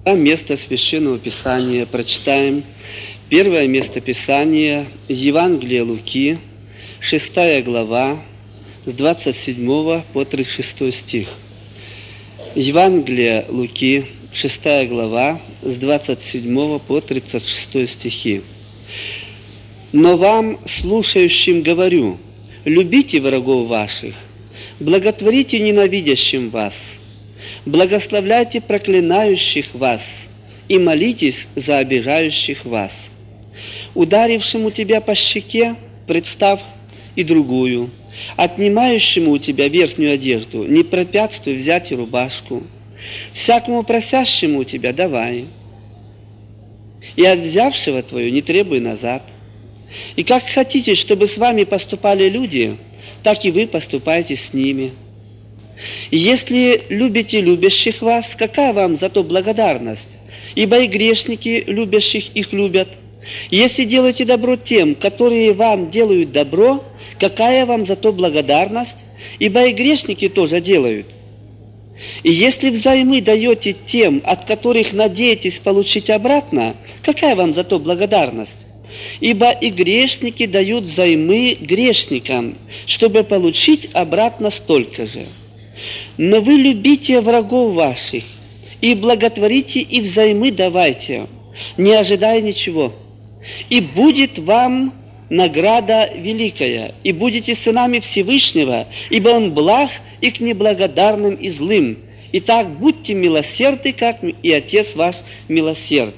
Место Священного Писания прочитаем. Первое место Писания – Евангелие Луки, 6 глава, с 27 по 36 стих. Евангелие Луки, 6 глава, с 27 по 36 стихи. «Но вам, слушающим, говорю, любите врагов ваших, благотворите ненавидящим вас, благословляйте проклинающих вас и молитесь за обижающих вас. Ударившему тебя по щеке, представь и другую, отнимающему у тебя верхнюю одежду, не препятствуй взять и рубашку. Всякому просящему у тебя давай, и от взявшего твою не требуй назад. И как хотите, чтобы с вами поступали люди, так и вы поступайте с ними. И если любите любящих вас, какая вам за то благодарность? Ибо и грешники любящих их любят. Если делаете добро тем, которые вам делают добро, какая вам за то благодарность? Ибо и грешники тоже делают. И если взаймы даете тем, от которых надеетесь получить обратно, какая вам за то благодарность? Ибо и грешники дают взаймы грешникам, чтобы получить обратно столько же. Но вы любите врагов ваших и благотворите и взаймы давайте, не ожидая ничего. И будет вам награда великая, и будете сынами Всевышнего, ибо Он благ и к неблагодарным и злым. Итак, будьте милосердны, как и Отец ваш милосерд».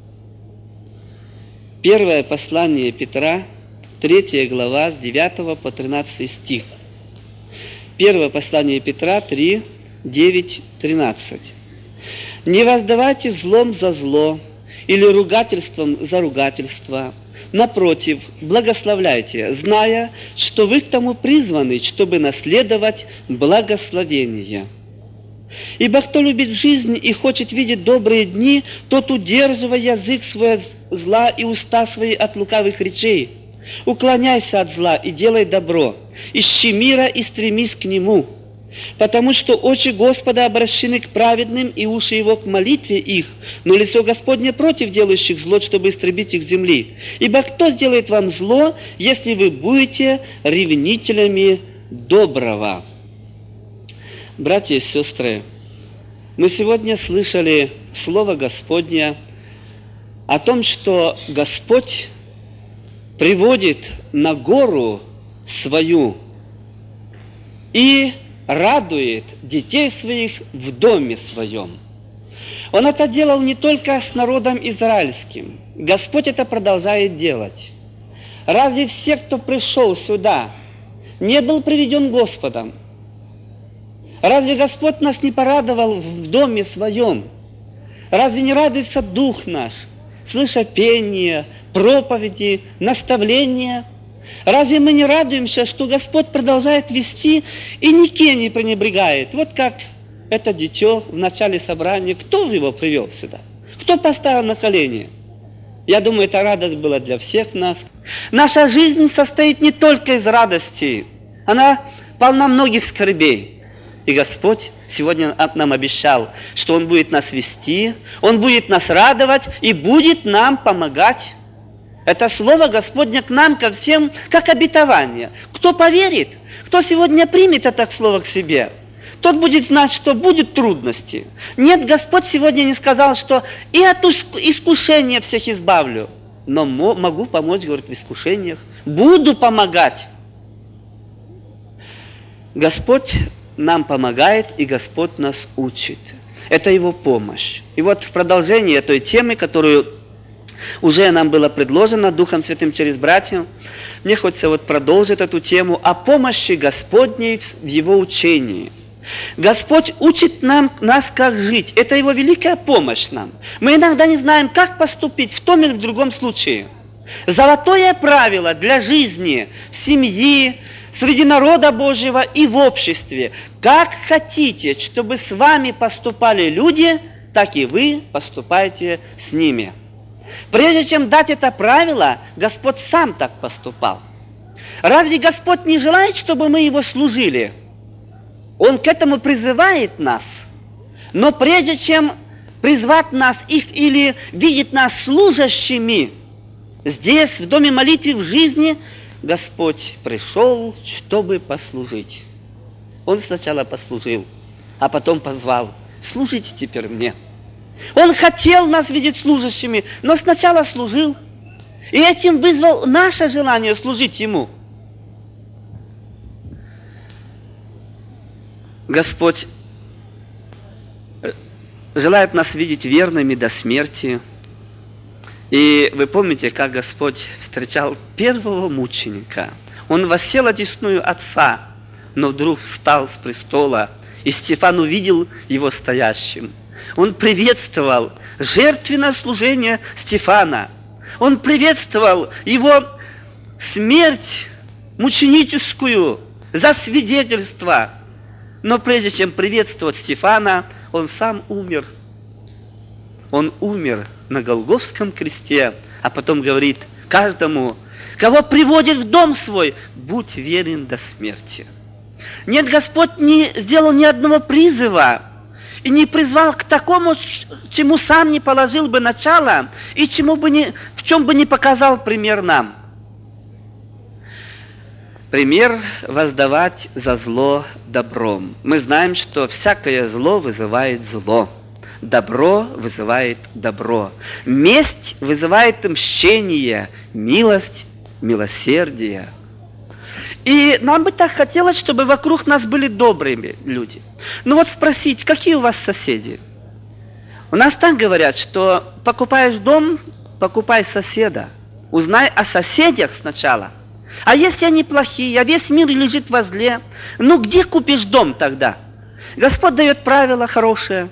Первое послание Петра, 3 глава, с 9 по 13 стих. Первое послание Петра, 3, 9, 13. «Не воздавайте злом за зло или ругательством за ругательство. Напротив, благословляйте, зная, что вы к тому призваны, чтобы наследовать благословение. Ибо кто любит жизнь и хочет видеть добрые дни, тот, удерживая язык свой от зла и уста свои от лукавых речей, уклоняйся от зла и делай добро, ищи мира и стремись к нему, потому что очи Господа обращены к праведным и уши Его к молитве их, но лицо Господне против делающих зло, чтобы истребить их с земли. Ибо кто сделает вам зло, если вы будете ревнителями доброго?» Братья и сестры, мы сегодня слышали Слово Господне о том, что Господь приводит на гору свою и радует детей своих в доме своем. Он это делал не только с народом израильским. Господь это продолжает делать. Разве все, кто пришел сюда, не был приведен Господом? Разве Господь нас не порадовал в доме своем? Разве не радуется Дух наш, слыша пение, проповеди, наставления? Разве мы не радуемся, что Господь продолжает вести и никем не пренебрегает? Вот как это дитё в начале собрания. Кто его привел сюда? Кто поставил на колени? Я думаю, эта радость была для всех нас. Наша жизнь состоит не только из радости. Она полна многих скорбей. И Господь сегодня нам обещал, что Он будет нас вести, Он будет нас радовать и будет нам помогать. Это слово Господне к нам, ко всем, как обетование. Кто поверит, кто сегодня примет это слово к себе, тот будет знать, что будут трудности. Нет, Господь сегодня не сказал, что и от искушения всех избавлю, но могу помочь, говорит, в искушениях. Буду помогать. Господь нам помогает, и Господь нас учит. Это Его помощь. И вот в продолжении той темы, которую уже нам было предложено Духом Святым через братьев, мне хочется вот продолжить эту тему о помощи Господней в Его учении. Господь учит нас, как жить. Это Его великая помощь нам. Мы иногда не знаем, как поступить в том или в другом случае. Золотое правило для жизни в семье, среди народа Божьего и в обществе. Как хотите, чтобы с вами поступали люди, так и вы поступайте с ними. Прежде чем дать это правило, Господь сам так поступал. Разве Господь не желает, чтобы мы Его служили? Он к этому призывает нас. Но прежде чем призвать нас или видеть нас служащими здесь, в доме молитвы, в жизни, Господь пришел, чтобы послужить. Он сначала послужил, а потом позвал: служите теперь мне. Он хотел нас видеть служащими, но сначала служил. И этим вызвал наше желание служить Ему. Господь желает нас видеть верными до смерти. И вы помните, как Господь встречал первого мученика. Он воссел одесную Отца, но вдруг встал с престола, и Стефан увидел его стоящим. Он приветствовал жертвенное служение Стефана. Он приветствовал его смерть мученическую за свидетельство. Но прежде чем приветствовать Стефана, он сам умер. Он умер на Голгофском кресте, а потом говорит каждому, кого приводит в дом свой: будь верен до смерти. Нет, Господь не сделал ни одного призыва и не призвал к такому, чему сам не положил бы начало и в чем бы не показал пример нам. Пример воздавать за зло добром. Мы знаем, что всякое зло вызывает зло. Добро вызывает добро. Месть вызывает мщение, милость, милосердие. И нам бы так хотелось, чтобы вокруг нас были добрые люди. Ну вот спросить, какие у вас соседи? У нас так говорят, что покупаешь дом, покупай соседа. Узнай о соседях сначала. А если они плохие, а весь мир лежит во зле, ну где купишь дом тогда? Господь дает правила хорошие.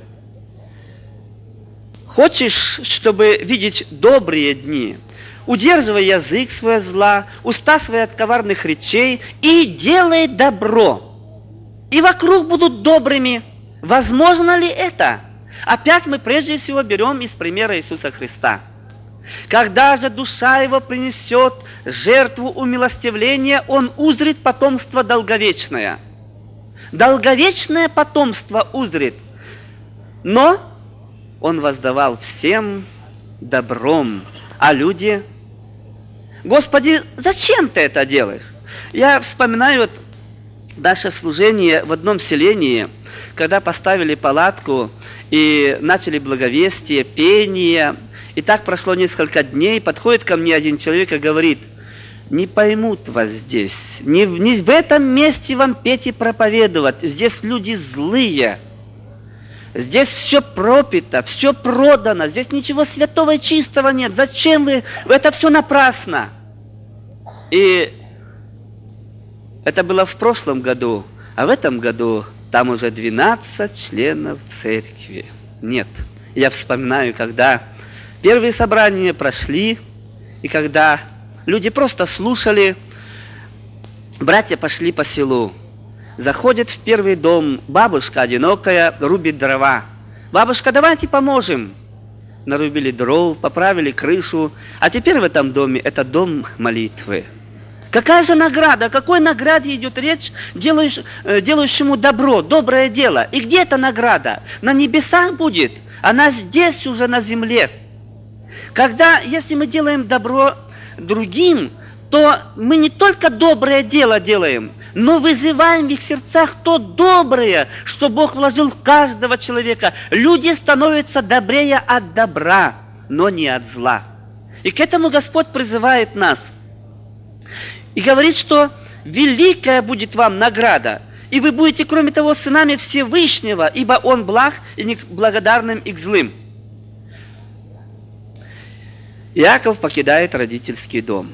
Хочешь, чтобы видеть добрые дни? Удерживай язык свой от зла, уста свои от коварных речей и делай добро. И вокруг будут добрыми. Возможно ли это? Опять мы прежде всего берем из примера Иисуса Христа. Когда же душа его принесет жертву умилостивления, он узрит потомство долговечное. Долговечное потомство узрит. Но он воздавал всем добром, а люди: Господи, зачем ты это делаешь? Я вспоминаю наше служение в одном селении, когда поставили палатку и начали благовестие, пение. И так прошло несколько дней, подходит ко мне один человек и говорит: не поймут вас здесь, не в этом месте вам петь и проповедовать, здесь люди злые. Здесь все пропито, все продано, здесь ничего святого и чистого нет. Зачем вы? Это все напрасно. И это было в прошлом году, а в этом году там уже 12 членов церкви. Нет. Я вспоминаю, когда первые собрания прошли, и когда люди просто слушали, братья пошли по селу. Заходит в первый дом, бабушка одинокая, рубит дрова. Бабушка, давайте поможем. Нарубили дров, поправили крышу, а теперь в этом доме это дом молитвы. Какая же награда? О какой награде идет речь делающему добро, доброе дело? И где эта награда? На небесах будет, она здесь уже на земле. Если мы делаем добро другим, то мы не только доброе дело делаем, но вызываем в их сердцах то доброе, что Бог вложил в каждого человека. Люди становятся добрее от добра, но не от зла. И к этому Господь призывает нас. И говорит, что великая будет вам награда, и вы будете, кроме того, сынами Всевышнего, ибо Он благ и не к благодарным и к злым. Иаков покидает родительский дом.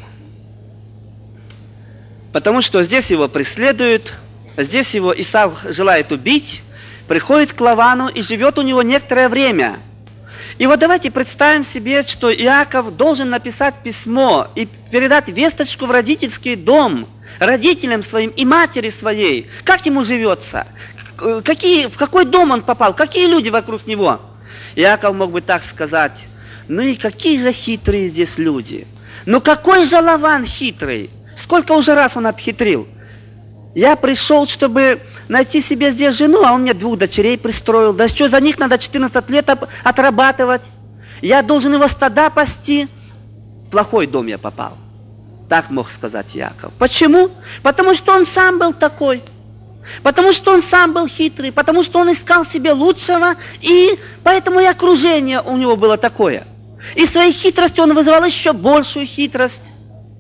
Потому что здесь его преследуют, здесь его Исав желает убить, приходит к Лавану и живет у него некоторое время. И вот давайте представим себе, что Иаков должен написать письмо и передать весточку в родительский дом родителям своим и матери своей. Как ему живется? В какой дом он попал? Какие люди вокруг него? Иаков мог бы так сказать: ну и какие же хитрые здесь люди. Ну какой же Лаван хитрый. Сколько уже раз он обхитрил? Я пришел, чтобы найти себе здесь жену, а он мне 2 дочерей пристроил. Да что, за них надо 14 лет отрабатывать. Я должен его стада пасти. В плохой дом я попал. Так мог сказать Иаков. Почему? Потому что он сам был такой. Потому что он сам был хитрый. Потому что он искал себе лучшего. И поэтому и окружение у него было такое. И своей хитростью он вызывал еще большую хитрость.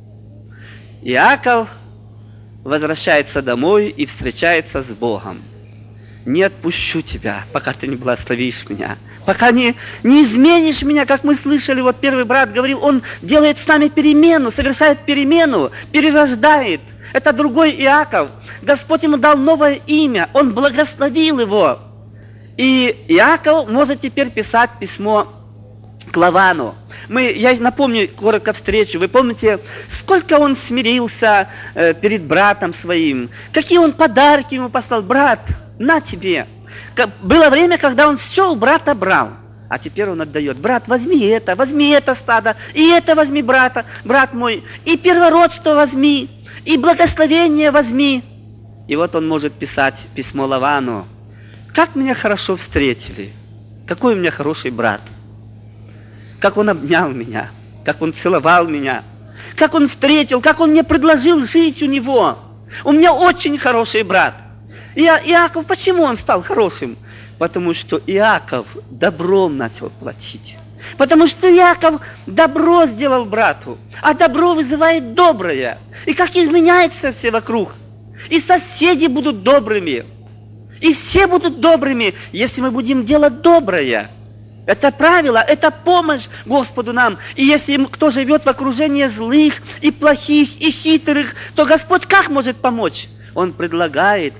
Иаков возвращается домой и встречается с Богом. Не отпущу тебя, пока ты не благословишь меня, пока не изменишь меня, как мы слышали, вот первый брат говорил, он делает с нами перемену, совершает перемену, перерождает. Это другой Иаков. Господь ему дал новое имя, он благословил его. И Иаков может теперь писать письмо к Лавану. Я напомню коротко встречу. Вы помните, сколько он смирился перед братом своим, какие он подарки ему послал. Брат, на тебе. Было время, когда он все у брата брал, а теперь он отдает. Брат, возьми это стадо, и это возьми, брат мой, и первородство возьми, и благословение возьми. И вот он может писать письмо Лавану. Как меня хорошо встретили, какой у меня хороший брат. Как он обнял меня, как он целовал меня, как он встретил, как он мне предложил жить у него. У меня очень хороший брат. Иаков, почему он стал хорошим? Потому что Иаков добром начал платить. Потому что Иаков добро сделал брату, а добро вызывает доброе. И как изменяется все вокруг. И соседи будут добрыми, и все будут добрыми, если мы будем делать доброе. Это правило, это помощь Господу нам. И если кто живет в окружении злых и плохих и хитрых, то Господь как может помочь? Он предлагает: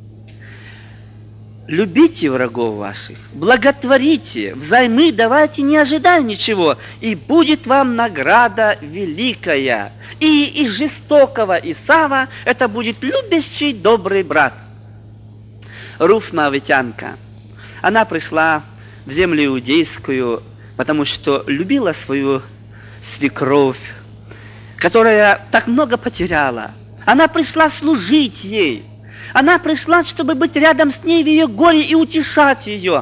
любите врагов ваших, благотворите, взаймы давайте, не ожидая ничего, и будет вам награда великая. И из жестокого Исава это будет любящий добрый брат. Руфь Моавитянка, она пришла в землю иудейскую, потому что любила свою свекровь, которая так много потеряла. Она пришла служить ей. Она пришла, чтобы быть рядом с ней в ее горе и утешать ее.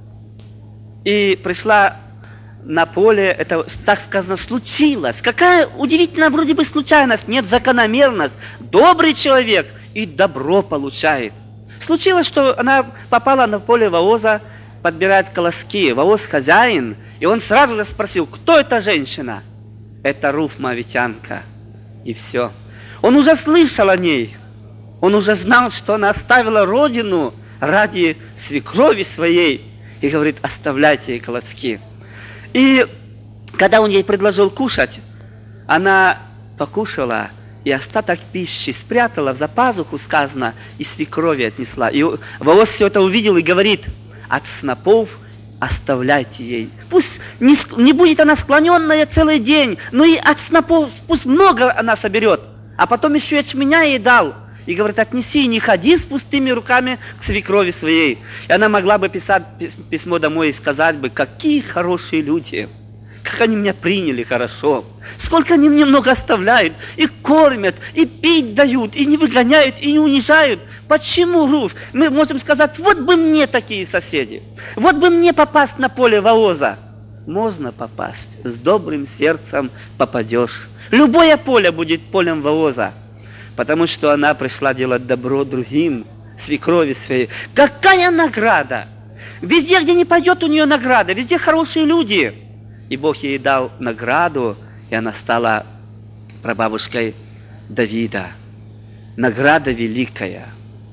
И пришла на поле, это, так сказано, случилось. Какая удивительная вроде бы случайность, нет, закономерность. Добрый человек и добро получает. Случилось, что она попала на поле Вооза, подбирает колоски. Вооз хозяин, и он сразу же спросил, кто эта женщина? Это Руфь Моавитянка. И все. Он уже слышал о ней. Он уже знал, что она оставила родину ради свекрови своей. И говорит, оставляйте ей колоски. И когда он ей предложил кушать, она покушала и остаток пищи спрятала за пазуху, сказано, и свекрови отнесла. И Вооз все это увидел и говорит, от снопов оставляйте ей. Пусть не будет она склоненная целый день, но и от снопов пусть много она соберет. А потом еще ячменя ей дал. И говорит, отнеси и не ходи с пустыми руками к свекрови своей. И она могла бы писать письмо домой и сказать бы, какие хорошие люди. Как они меня приняли хорошо. Сколько они мне много оставляют. И кормят, и пить дают, и не выгоняют, и не унижают. Почему, Руфь? Мы можем сказать, вот бы мне такие соседи. Вот бы мне попасть на поле Вооза. Можно попасть. С добрым сердцем попадешь. Любое поле будет полем Вооза. Потому что она пришла делать добро другим, свекрови своей. Какая награда! Везде, где не пойдет, у нее награда. Везде хорошие люди. И Бог ей дал награду, и она стала прабабушкой Давида. Награда великая.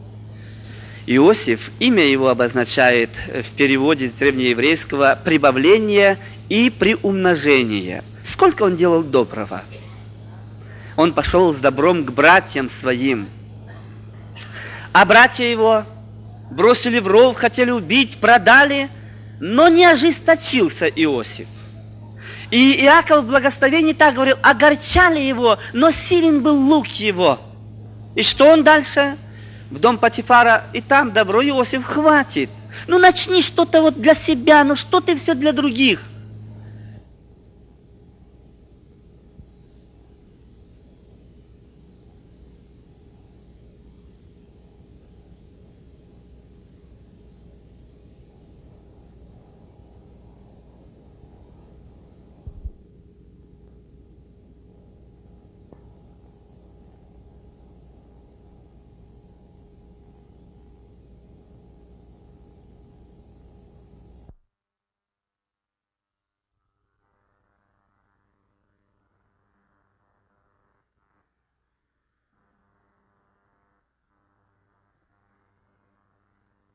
Иосиф, имя его обозначает в переводе с древнееврейского прибавление и приумножение. Сколько он делал доброго? Он пошел с добром к братьям своим. А братья его бросили в ров, хотели убить, продали, но не ожесточился Иосиф. И Иаков в благословении так говорил, огорчали его, но силен был лук его. И что он дальше? В дом Потифара, и там добро, Иосиф, хватит. Ну начни что-то вот для себя, ну что ты все для других.